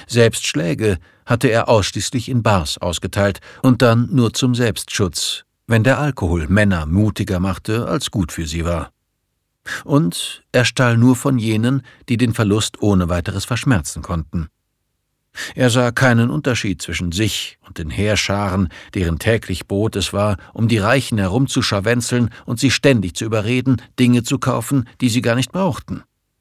Selbst Schläge hatte er ausschließlich in Bars ausgeteilt und dann nur zum Selbstschutz, wenn der Alkohol Männer mutiger machte, als gut für sie war. Und er stahl nur von jenen, die den Verlust ohne weiteres verschmerzen konnten. Er sah keinen Unterschied zwischen sich und den Heerscharen, deren täglich Brot es war, um die Reichen herumzuscharwenzeln und sie ständig zu überreden, Dinge zu kaufen, die sie gar nicht brauchten.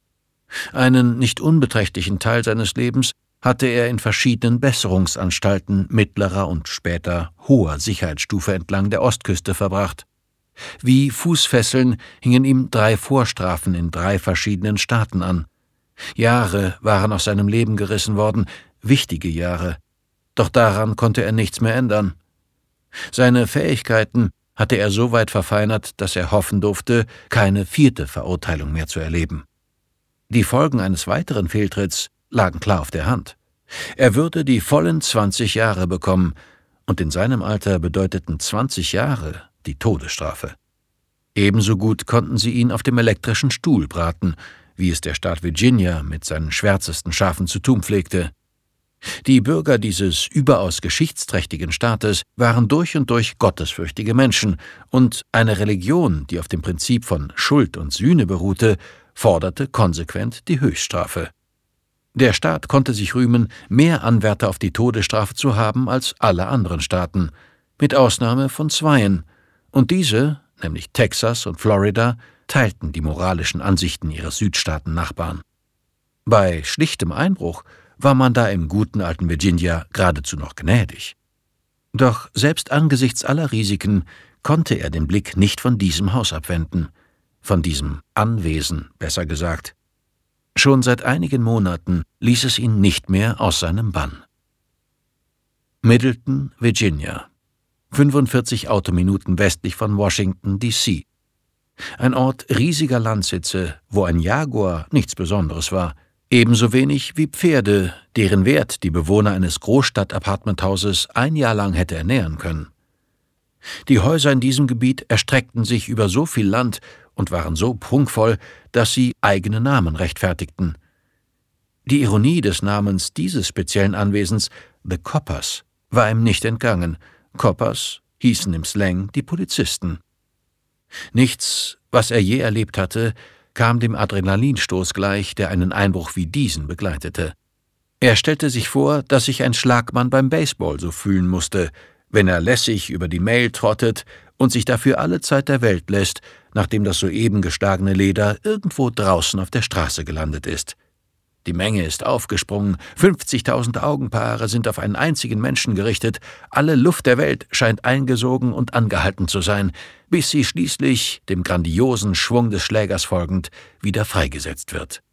Einen nicht unbeträchtlichen Teil seines Lebens hatte er in verschiedenen Besserungsanstalten mittlerer und später hoher Sicherheitsstufe entlang der Ostküste verbracht. Wie Fußfesseln hingen ihm 3 Vorstrafen in 3 verschiedenen Staaten an. Jahre waren aus seinem Leben gerissen worden, wichtige Jahre. Doch daran konnte er nichts mehr ändern. Seine Fähigkeiten hatte er so weit verfeinert, dass er hoffen durfte, keine 4. Verurteilung mehr zu erleben. Die Folgen eines weiteren Fehltritts lagen klar auf der Hand. Er würde die vollen 20 Jahre bekommen, und in seinem Alter bedeuteten 20 Jahre die Todesstrafe. Ebenso gut konnten sie ihn auf dem elektrischen Stuhl braten, wie es der Staat Virginia mit seinen schwärzesten Schafen zu tun pflegte. Die Bürger dieses überaus geschichtsträchtigen Staates waren durch und durch gottesfürchtige Menschen, und eine Religion, die auf dem Prinzip von Schuld und Sühne beruhte, forderte konsequent die Höchststrafe. Der Staat konnte sich rühmen, mehr Anwärter auf die Todesstrafe zu haben als alle anderen Staaten, mit Ausnahme von 2, und diese, nämlich Texas und Florida, teilten die moralischen Ansichten ihres Südstaaten-Nachbarn. Bei schlichtem Einbruch war man da im guten alten Virginia geradezu noch gnädig. Doch selbst angesichts aller Risiken konnte er den Blick nicht von diesem Haus abwenden, von diesem Anwesen, besser gesagt. Schon seit einigen Monaten ließ es ihn nicht mehr aus seinem Bann. Middleton, Virginia, 45 Autominuten westlich von Washington, D.C. Ein Ort riesiger Landsitze, wo ein Jaguar nichts Besonderes war, ebenso wenig wie Pferde, deren Wert die Bewohner eines Großstadt-Apartmenthauses ein Jahr lang hätte ernähren können. Die Häuser in diesem Gebiet erstreckten sich über so viel Land und waren so prunkvoll, dass sie eigene Namen rechtfertigten. Die Ironie des Namens dieses speziellen Anwesens, The Coppers, war ihm nicht entgangen. Coppers hießen im Slang die Polizisten. Nichts, was er je erlebt hatte, kam dem Adrenalinstoß gleich, der einen Einbruch wie diesen begleitete. Er stellte sich vor, dass sich ein Schlagmann beim Baseball so fühlen musste, wenn er lässig über die Mail trottet und sich dafür alle Zeit der Welt lässt, nachdem das soeben geschlagene Leder irgendwo draußen auf der Straße gelandet ist. Die Menge ist aufgesprungen, 50.000 Augenpaare sind auf einen einzigen Menschen gerichtet, alle Luft der Welt scheint eingesogen und angehalten zu sein, bis sie schließlich, dem grandiosen Schwung des Schlägers folgend, wieder freigesetzt wird.